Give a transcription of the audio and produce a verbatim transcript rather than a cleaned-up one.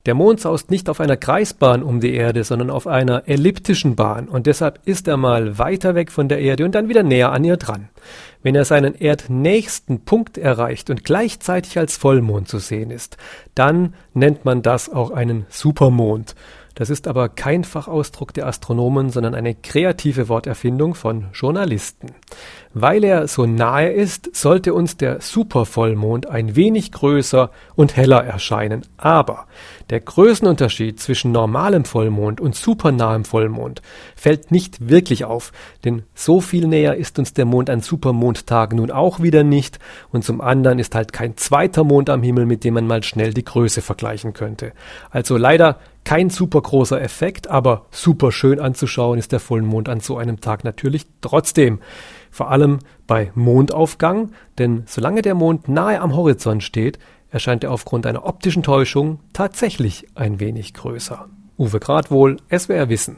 Der Mond saust nicht auf einer Kreisbahn um die Erde, sondern auf einer elliptischen Bahn und deshalb ist er mal weiter weg von der Erde und dann wieder näher an ihr dran. Wenn er seinen erdnächsten Punkt erreicht und gleichzeitig als Vollmond zu sehen ist, dann nennt man das auch einen Supermond. Das ist aber kein Fachausdruck der Astronomen, sondern eine kreative Worterfindung von Journalisten. Weil er so nahe ist, sollte uns der Supervollmond ein wenig größer und heller erscheinen. Aber der Größenunterschied zwischen normalem Vollmond und supernahem Vollmond fällt nicht wirklich auf, denn so viel näher ist uns der Mond an Supermondtagen nun auch wieder nicht und zum anderen ist halt kein zweiter Mond am Himmel, mit dem man mal schnell die Größe vergleichen könnte. Also leider kein super großer Effekt, aber super schön anzuschauen ist der Vollmond an so einem Tag natürlich trotzdem. Vor allem bei Mondaufgang, denn solange der Mond nahe am Horizont steht, erscheint er aufgrund einer optischen Täuschung tatsächlich ein wenig größer. Uwe Gradwohl, S W R Wissen.